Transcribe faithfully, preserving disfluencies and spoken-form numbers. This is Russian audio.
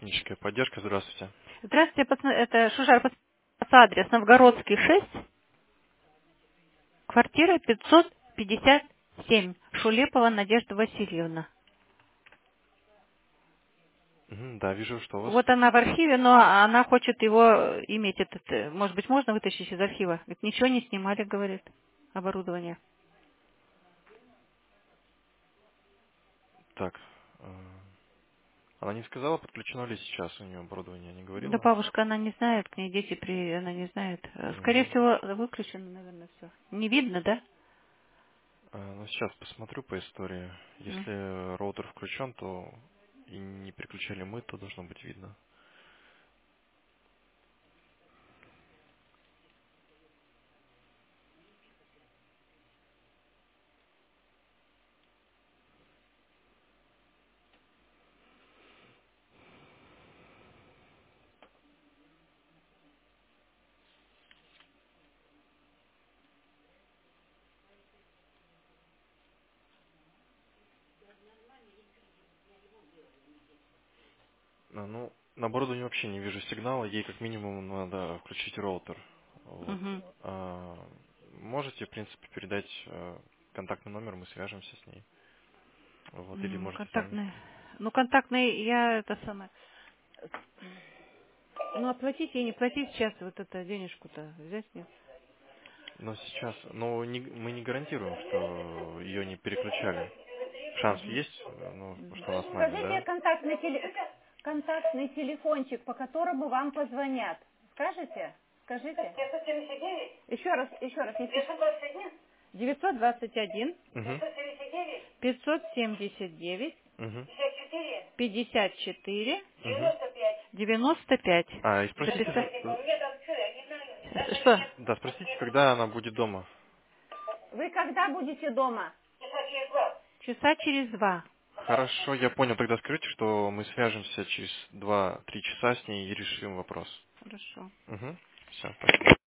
техническая поддержка. Здравствуйте. Здравствуйте, пацаны, это Шужар, пацаны, адрес Новгородский шесть, квартира пятьсот пятьдесят семь, Шулепова Надежда Васильевна. Мгм, да, вижу, что у вас. Вот она в архиве, но она хочет его иметь, этот, э, может быть, можно вытащить из архива? Говорит, ничего не снимали, говорит, оборудование. Так. э, Она не сказала, подключено ли сейчас у нее оборудование, не Да говорила? бабушка, она не знает, к ней дети при, она не знает. Э, Скорее Мгм. всего, выключено, наверное, все. Не видно, да? Э, Ну, сейчас посмотрю по истории. М. Если роутер включен, то и не переключали мы, то должно быть видно. А, Ну, на оборудовании вообще не вижу сигнала, ей как минимум надо включить роутер. Вот. Мгм. А, Можете, в принципе, передать э, контактный номер, мы свяжемся с ней. Вот, или М, можете сами. Контактный. Ну, контактный, я это самое. Ну, оплатить и не платить сейчас вот это денежку-то взять нет. Но сейчас, но не- мы не гарантируем, что ее не переключали. Шанс Мгм. есть, э, ну, потому Мгм. что она с нами, Скажите да? контактный, теле- контактный телефончик, по которому вам позвонят. Скажите? Скажите? девятьсот семьдесят девять. Еще раз, еще раз. Если... девятьсот двадцать один. девятьсот двадцать один, Угу, девятьсот семьдесят девять. пятьсот семьдесят девять, угу, пятьдесят четыре. пятьдесят четыре, угу. девяносто пять. девяносто пять. А, и спросите, Записать? э, У меня там все, я не знаю. С- Даже Что? нет. да, спросите, когда она будет дома. Вы когда будете дома? Часа через два. Часа через два. Хорошо, я понял. Тогда скажите, что мы свяжемся через два-три часа с ней и решим вопрос. Хорошо. Угу. Все, спасибо.